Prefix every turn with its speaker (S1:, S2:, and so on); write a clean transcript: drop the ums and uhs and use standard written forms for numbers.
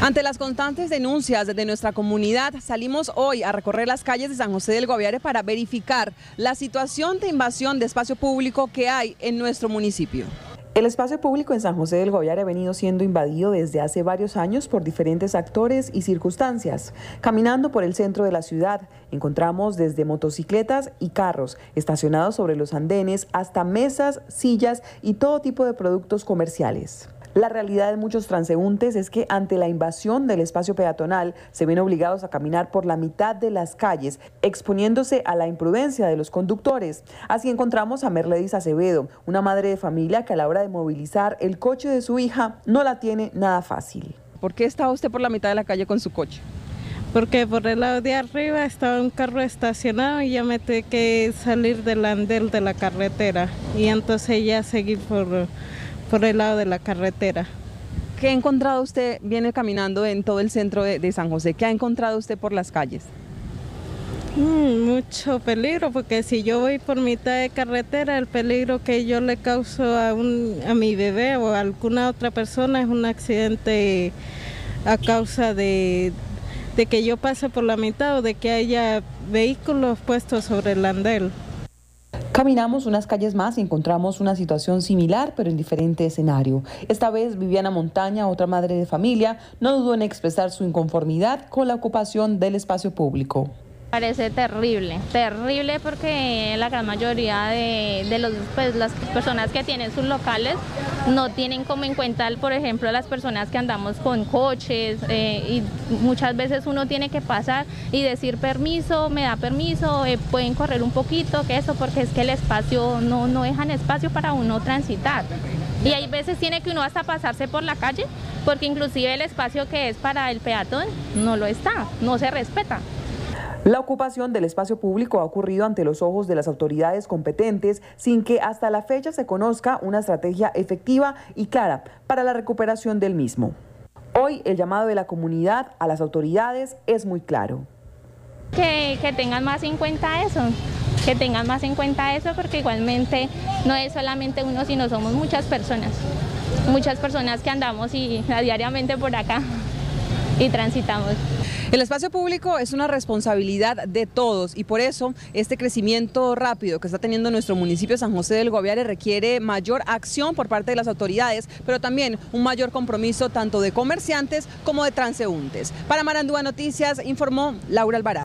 S1: Ante las constantes denuncias de nuestra comunidad, salimos hoy a recorrer las calles de San José del Guaviare para verificar la situación de invasión de espacio público que hay en nuestro municipio. El espacio público en San José del Guaviare ha venido siendo invadido desde hace varios años por diferentes actores y circunstancias. Caminando por el centro de la ciudad, encontramos desde motocicletas y carros estacionados sobre los andenes hasta mesas, sillas y todo tipo de productos comerciales. La realidad de muchos transeúntes es que ante la invasión del espacio peatonal se ven obligados a caminar por la mitad de las calles, exponiéndose a la imprudencia de los conductores. Así encontramos a Merledis Acevedo, una madre de familia que a la hora de movilizar el coche de su hija no la tiene nada fácil. ¿Por qué estaba usted por la mitad de la calle con su coche?
S2: Porque por el lado de arriba estaba un carro estacionado y ya me tuve que salir del andén de la carretera y entonces ya seguí por el lado de la carretera.
S1: ¿Qué ha encontrado usted? Viene caminando en todo el centro de San José. ¿Qué ha encontrado usted por las calles?
S2: Mucho peligro, porque si yo voy por mitad de carretera, el peligro que yo le causo a mi bebé o a alguna otra persona es un accidente a causa de que yo pase por la mitad o de que haya vehículos puestos sobre el andén.
S1: Caminamos unas calles más y encontramos una situación similar, pero en diferente escenario. Esta vez Viviana Montaña, otra madre de familia, no dudó en expresar su inconformidad con la ocupación del espacio público.
S3: Parece terrible, terrible porque la gran mayoría de las personas que tienen sus locales no tienen como en cuenta, por ejemplo, las personas que andamos con coches y muchas veces uno tiene que pasar y decir permiso, me da permiso, pueden correr un poquito, que eso, porque es que el espacio no dejan espacio para uno transitar. Y hay veces tiene que uno hasta pasarse por la calle porque inclusive el espacio que es para el peatón no lo está, no se respeta.
S1: La ocupación del espacio público ha ocurrido ante los ojos de las autoridades competentes sin que hasta la fecha se conozca una estrategia efectiva y clara para la recuperación del mismo. Hoy el llamado de la comunidad a las autoridades es muy claro.
S3: Que tengan más en cuenta eso, porque igualmente no es solamente uno, sino somos muchas personas que andamos diariamente por acá y transitamos.
S1: El espacio público es una responsabilidad de todos y por eso este crecimiento rápido que está teniendo nuestro municipio San José del Guaviare requiere mayor acción por parte de las autoridades, pero también un mayor compromiso tanto de comerciantes como de transeúntes. Para Marandúa Noticias informó Laura Alvarado.